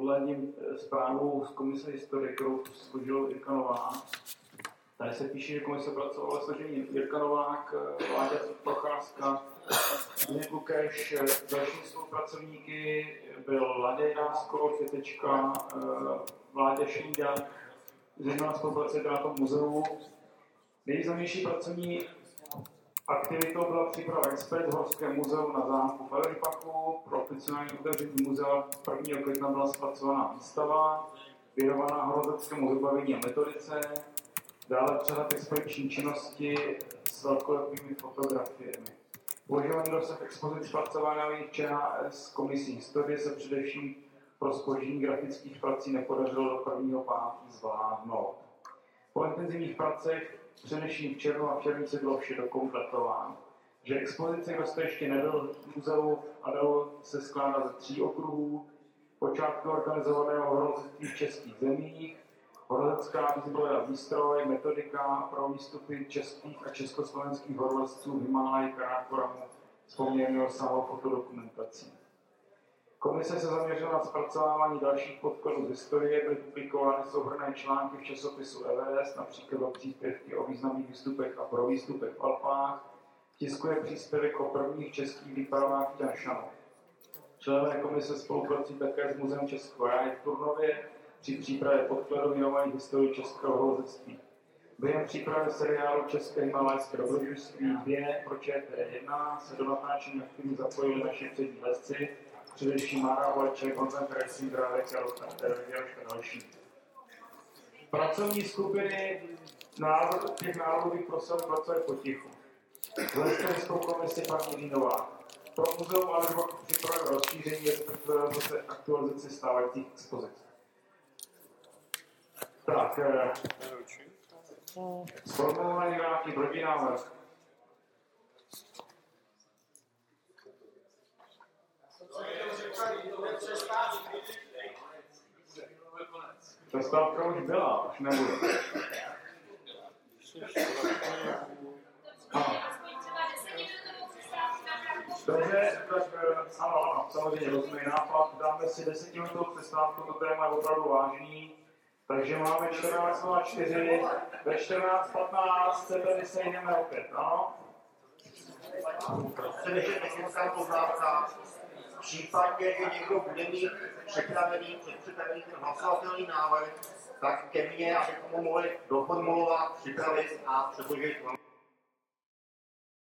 podhledním zprávu z komise historie, kterou složil Jirka Novák. Tady se píše, že komise pracovala složení Jirka Novák, Vláďa Procházka, Zdeněk Lukeš, další spolupracovníky byl Laděj Dásko, Světečka, Vláďa Šída, zejména spolupracujete na tom muzeu. Nejvýznamnější pracovní aktivitou byla příprava expert v Horském muzeu na zámku v Elipachu. Pro oficiální otevření muzea 1. května byla zpracovaná výstava věnovaná horolezeckému vybavení a metodice. Dále přehled expediční činnosti s velkolepými fotografiemi. Používaný rozsah expozic zpracovaných ČHS komisí historie se především pro zpoždění grafických prací nepodařilo do 1.5. zvládnout. Po intenzivních pracech především v červnu a v červenci bylo vše dokompletováno. Že expozice, kdo jste ještě nebyl v muzeu, a dalo se skládat ze 3 okruhů. Počátku organizovaného horolezectví v českých zemích, horolezecká výzbroj a výstroj, metodika pro výstupy českých a československých horolezců v Himálaji, Karakoramu s poměrně rozsáhlou fotodokumentací. Komise se zaměřila na zpracovávání dalších podkladů z historie, byly publikovány souhrnné články v časopisu Everest, například příspěvky o významných výstupech a pro výstupech v Alpách, tiskuje příspěvek o prvních českých výpravách v Těšanu. Členové komise spolupracují také s Muzeem Českého ráje v Turnově při přípravě podkladů věnovaných historii českého horolezectví. Během přípravy seriálu České himalajské dobrodružství 2 pro ČT1 se do natáčení aktivně zapojili naši přední lesci, především Mára Oleček, Honza Krajčík, Drávek, Jaroška a další. Pracovní skupiny těch národových proslavů pracuje potichu. Z lesnickou komisi paní Řínová. Pro muzeum Alžbachu připravuje rozšíření, respektive zase aktualizaci stávajících expozic. Tak, sformulovaný nějaký protinávrh. Přestávka už byla, už nebude. Dobře, tak ano, samozřejmě rozumný nápad. Dáme si 10minutovou přestávku, to téma je opravdu vážný. Takže máme 14.04, ve 14.15 se tady sejdeme opět, ano? Především technická poznámka. V případě, že někdo bude mít předpřipravený ten hlasovatelný návrh, tak ke mně, abychom ho mohli doformulovat, připravit a předložit.